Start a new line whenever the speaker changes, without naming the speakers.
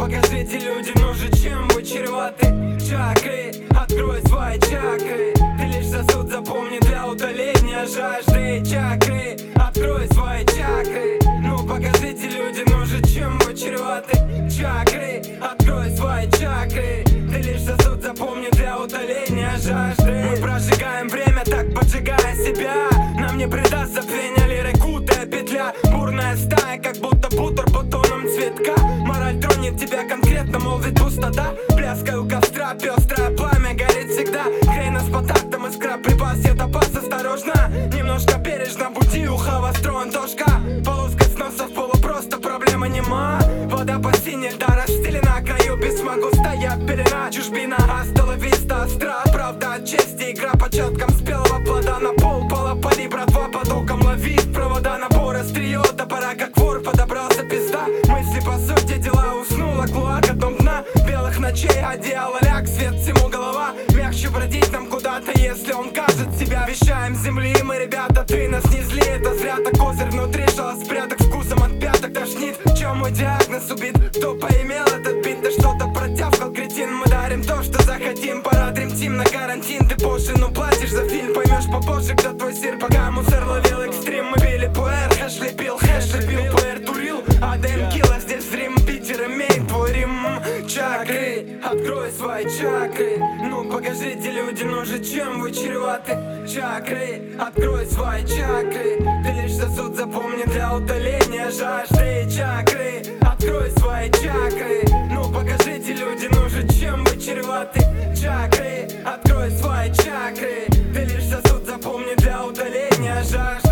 покажите, люди, ну же, чем вы чреваты. Чакры, открой свои чакры. Ты лишь сосуд, запомни, для удаления жажды. Чакры, открой свои чакры. Ну покажите, люди, ну же, чем вы чреваты. Чакры, открой свои чакры. Ты лишь сосуд, запомни, для удаления жажды. Мы прожигаем время, так поджигая себя. Нам не придаст забвения лиры, кутая петля. Бурная стая, как будто бутер бутоном цветка. Мораль тронет тебя конкретно, мол, ведь пустота. Пляскай у костра, пестрое пламя горит всегда. Грей нас по тактам, искра припас, я топас, осторожно. Немножко бережно, буди ухо востро, Антошка. Полоска с носа в полу, просто проблема нема. Вода по синей, да, расстелена, краю письма густая пелена. Чужбина, астоловиста, остра, правда от чести. Игра по четкам спелого плода на пол, пола поли, братва под оком ловит. Провода, набор, острие, топора, как вор, подобрался пизда. Мысли по сути дела, уснула клоака, дом дна. Белых ночей, одеяло, ляг, свет всему голова. Мягче бродить нам куда-то, если он кажет себя. Вещаем с земли, мы, ребята, ты нас не зли. Это зря, так козырь внутри, шалос спряток, вкусом от пяток тошнит. В чем мой диагноз убит? Кто поимел этот бит? Ты что-то протявкал, кретин. Мы дарим то, что захотим. Пора дримтим на карантин. Ты позже, ну платишь за фильм. Поймешь попозже, кто твой сир. Пока мусор ловил экстрим. Мы били пуэр, хэш лепил, пуэр турил. АДМ килла, здесь Рим, Питер имеет твой Рим. Чакры, открой свои чакры. Ну покажите, люди, ну же, чем вы чреваты. Чакры, открой свои чакры. Ты лишь сосуд, запомни, для удаления жажды. Чакры, открой свои чакры. Ну покажите, люди, ну же, чем вы чреваты. Чакры, открой свои чакры. Ты лишь сосуд, запомни, для удаления жажды.